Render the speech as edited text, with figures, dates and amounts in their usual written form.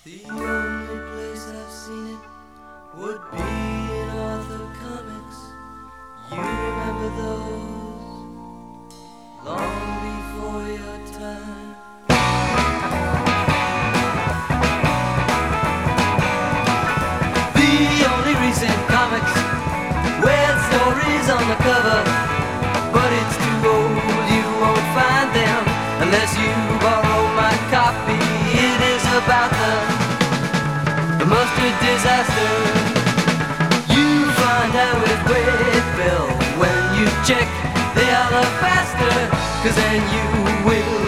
The only place I've seen it would be in Arthur Comics. You remember those long before your time. The only recent comics with stories on the cover, but it's too old, you won't find them unless you borrow my copy. It is about the mustard disaster. You find out with great bill when you check the alabaster, 'cause then you will